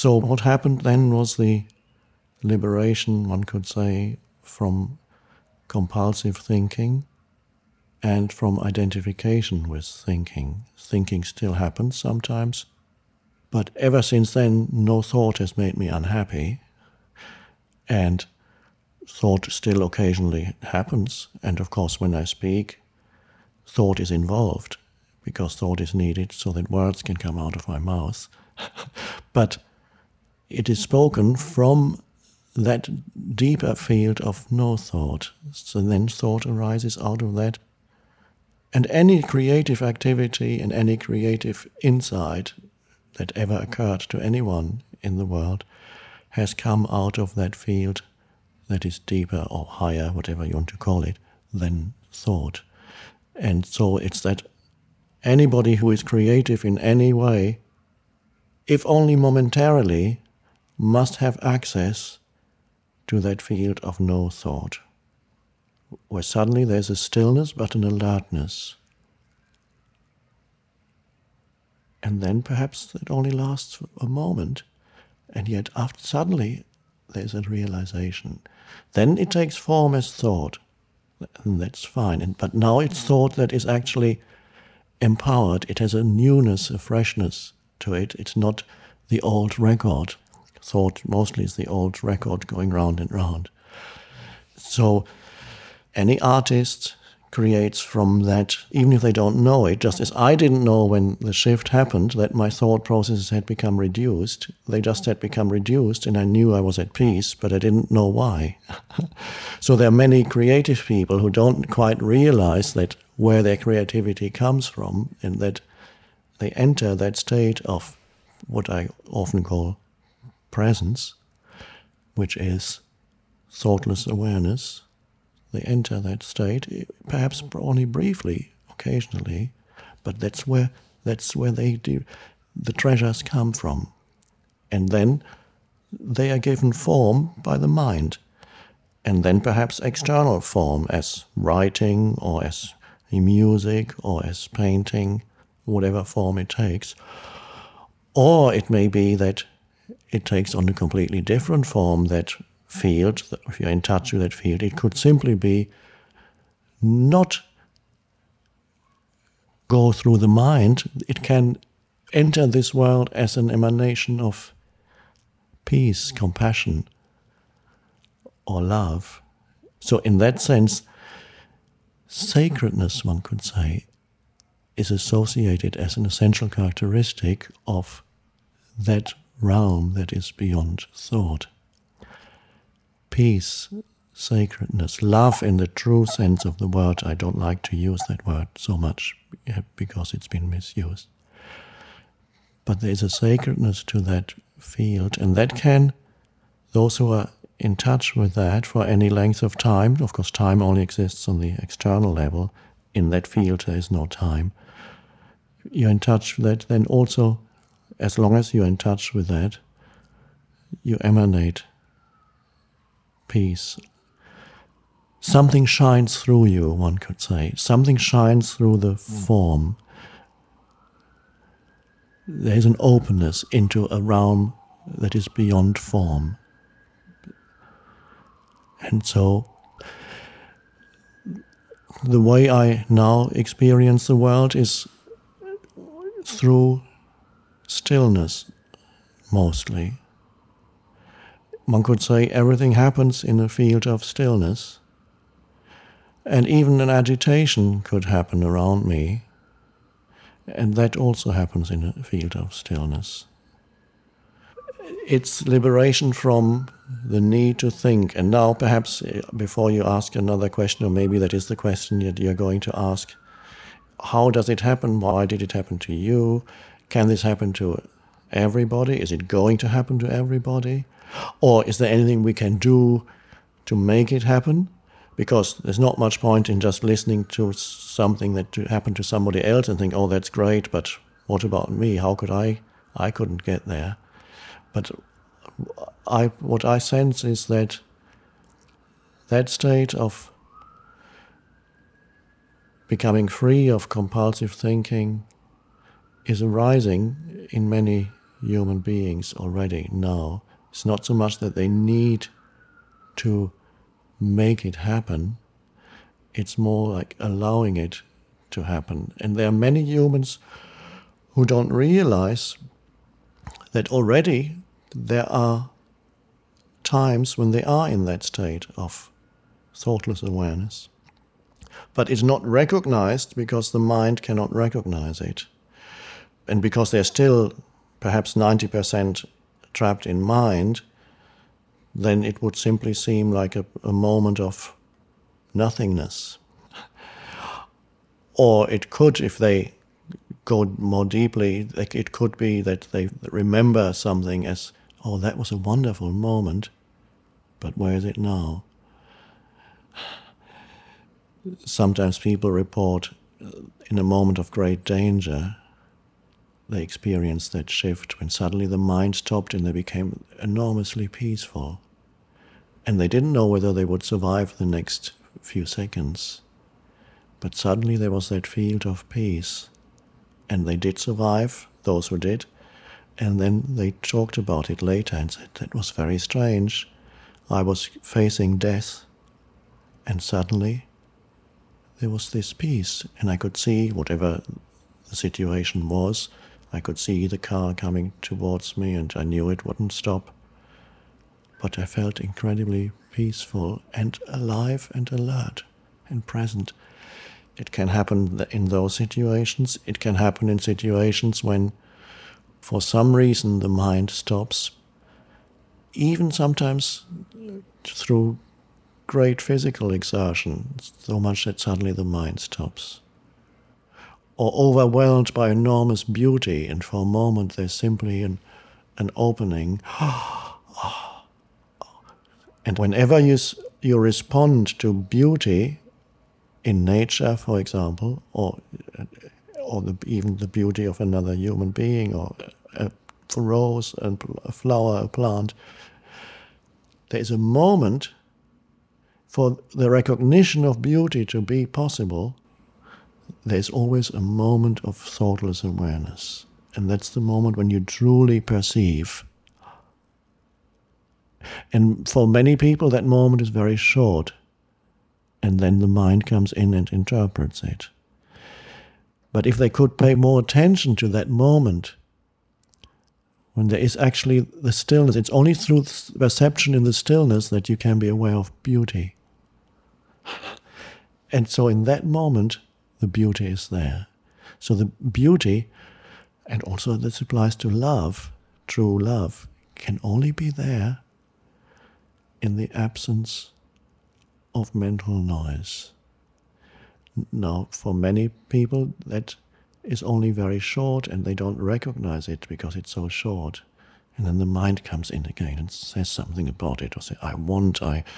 So what happened then was the liberation, one could say, from compulsive thinking and from identification with thinking. Thinking still happens sometimes, but ever since then, no thought has made me unhappy, and thought still occasionally happens, and of course when I speak, thought is involved, because thought is needed so that words can come out of my mouth. But it is spoken from that deeper field of no thought. So then thought arises out of that. And any creative activity and any creative insight that ever occurred to anyone in the world has come out of that field that is deeper or higher, whatever you want to call it, than thought. And so it's that anybody who is creative in any way, if only momentarily, must have access to that field of no thought, where suddenly there's a stillness but an alertness. And then perhaps it only lasts a moment, and yet after suddenly there's a realization. Then it takes form as thought, and that's fine. But now it's thought that is actually empowered. It has a newness, a freshness to it. It's not the old record. Thought mostly is the old record going round and round. So any artist creates from that, even if they don't know it, just as I didn't know when the shift happened that my thought processes had become reduced. They just had become reduced, and I knew I was at peace, but I didn't know why. So there are many creative people who don't quite realize that where their creativity comes from, and that they enter that state of what I often call presence, which is thoughtless awareness. They enter that state, perhaps only briefly, occasionally, but that's where they do, the treasures come from. And then they are given form by the mind, and then perhaps external form as writing or as music or as painting, whatever form it takes. Or it may be that it takes on a completely different form, that field, if you're in touch with that field. It could simply be not go through the mind. It can enter this world as an emanation of peace, compassion, or love. So in that sense, sacredness, one could say, is associated as an essential characteristic of that realm that is beyond thought. Peace, sacredness, love in the true sense of the word. I don't like to use that word so much because it's been misused. But there is a sacredness to that field, and that can, those who are in touch with that for any length of time, of course time only exists on the external level, in that field there is no time. You're in touch with that, then also, as long as you're in touch with that, you emanate peace. Something shines through you, one could say. Something shines through the form. There is an openness into a realm that is beyond form. And so, the way I now experience the world is through stillness, mostly. One could say everything happens in a field of stillness, and even an agitation could happen around me, and that also happens in a field of stillness. It's liberation from the need to think. And now perhaps before you ask another question, or maybe that is the question that you're going to ask, how does it happen? Why did it happen to you? Can this happen to everybody? Is it going to happen to everybody? Or is there anything we can do to make it happen? Because there's not much point in just listening to something that happened to somebody else and think, oh, that's great, but what about me? How could I couldn't get there. But what I sense is that state of becoming free of compulsive thinking is arising in many human beings already now. It's not so much that they need to make it happen, it's more like allowing it to happen. And there are many humans who don't realize that already there are times when they are in that state of thoughtless awareness. But it's not recognized because the mind cannot recognize it. And because they're still perhaps 90% trapped in mind, then it would simply seem like a moment of nothingness. Or it could, if they go more deeply, it could be that they remember something as, oh, that was a wonderful moment, but where is it now? Sometimes people report in a moment of great danger, they experienced that shift when suddenly the mind stopped and they became enormously peaceful. And they didn't know whether they would survive the next few seconds. But suddenly there was that field of peace. And they did survive, those who did. And then they talked about it later and said, that was very strange. I was facing death. And suddenly there was this peace. And I could see whatever the situation was. I could see the car coming towards me and I knew it wouldn't stop. But I felt incredibly peaceful and alive and alert and present. It can happen in those situations. It can happen in situations when, for some reason, the mind stops. Even sometimes through great physical exertion, so much that suddenly the mind stops. Or overwhelmed by enormous beauty, and for a moment there's simply an opening. And whenever you respond to beauty in nature, for example, or even the beauty of another human being, or a rose, a flower, a plant, there is a moment for the recognition of beauty to be possible. There's always a moment of thoughtless awareness. And that's the moment when you truly perceive. And for many people, that moment is very short. And then the mind comes in and interprets it. But if they could pay more attention to that moment, when there is actually the stillness, it's only through perception in the stillness that you can be aware of beauty. And so in that moment, the beauty is there. So the beauty, and also this applies to love, true love, can only be there in the absence of mental noise. Now, for many people, that is only very short and they don't recognize it because it's so short. And then the mind comes in again and says something about it, or say, I want,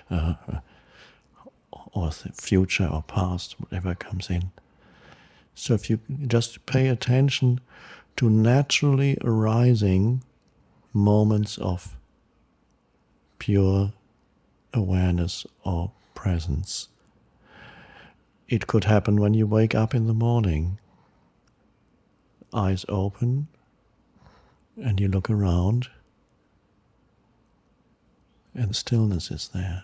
or the future or past, whatever comes in. So if you just pay attention to naturally arising moments of pure awareness or presence. It could happen when you wake up in the morning. Eyes open, and you look around, and stillness is there.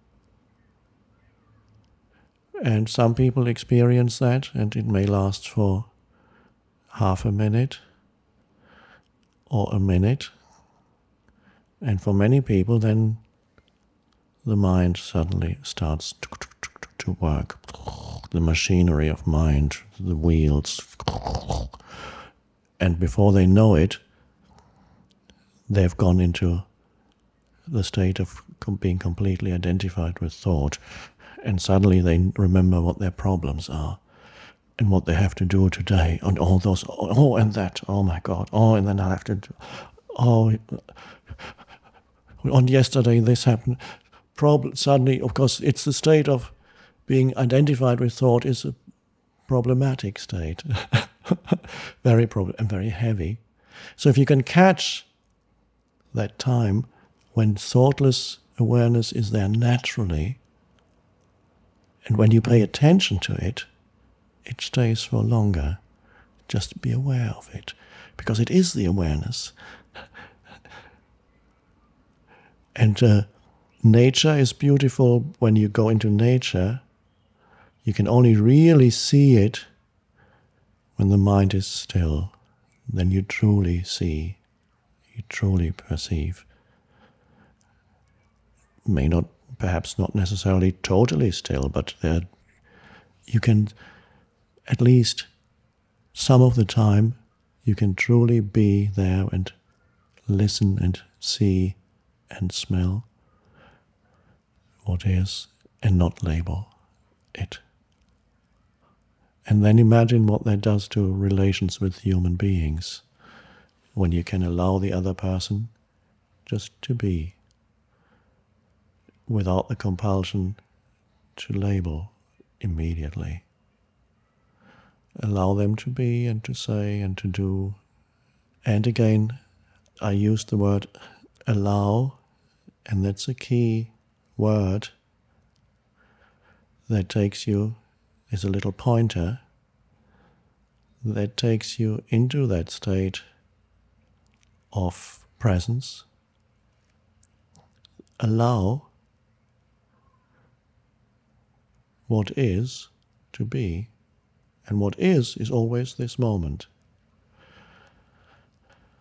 And some people experience that, and it may last for half a minute or a minute. And for many people, then the mind suddenly starts to work. The machinery of mind, the wheels. And before they know it, they've gone into the state of being completely identified with thought. And suddenly they remember what their problems are and what they have to do today. And all those, oh, and that, oh my God, oh, and then I'll have to do, oh, on yesterday this happened. Suddenly, of course, it's the state of being identified with thought is a problematic state. Very and very heavy. So if you can catch that time when thoughtless awareness is there naturally, and when you pay attention to it, it stays for longer. Just be aware of it, because it is the awareness And nature is beautiful. When you go into nature, you can only really see it when the mind is still. Then you truly see, you truly perceive. May not, perhaps not necessarily totally still, but you can, at least some of the time, you can truly be there and listen and see and smell what is and not label it. And then imagine what that does to relations with human beings when you can allow the other person just to be without the compulsion to label immediately. Allow them to be and to say and to do. And again, I use the word allow, and that's a key word that takes you, is a little pointer that takes you into that state of presence. Allow what is to be, and what is always this moment.